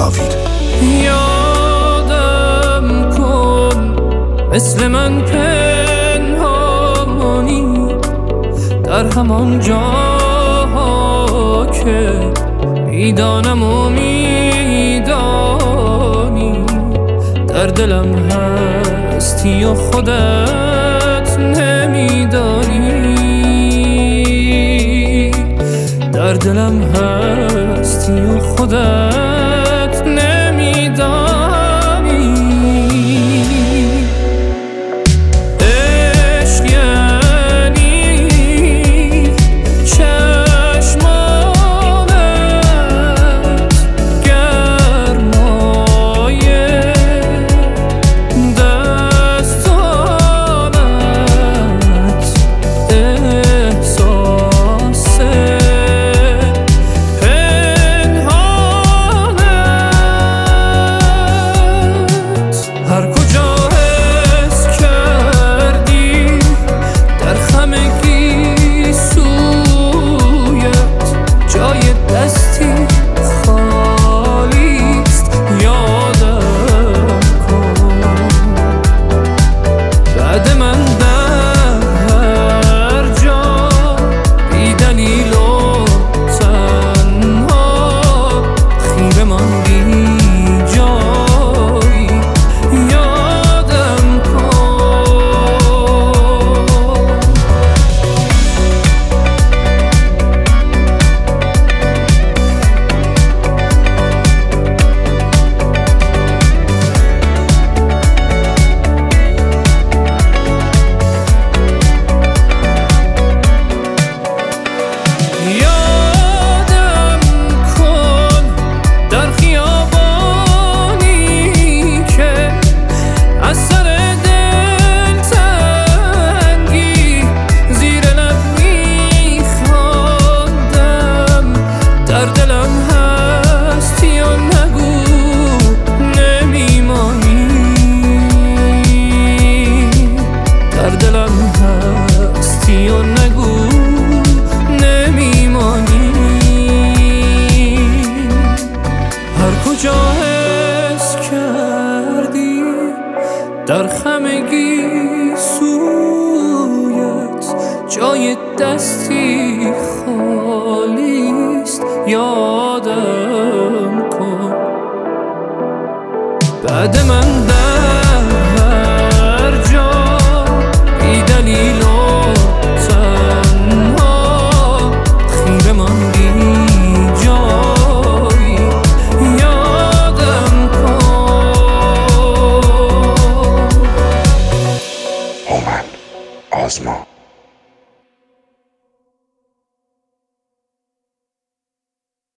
جاوید. یادم کن مثل من پنهانی در همان جاها که میدانم و میدانی در دلم هستی و خودت نمیدانی، در دلم هستی و خودت نمیدانی. عشق یعنی چشمانت گرمای دستانت احساس هر کجا حس کردی در خمگی سویت جای دستی خالیست. یادم کن بعد من در هر جا بی دلیل و تنها خیره ماندی کجا حس کردی در خمگی سویت جای دستی خالیست. یادم کن بعد من در هر جا بی دلیل و تنها خیره ماندی آزما.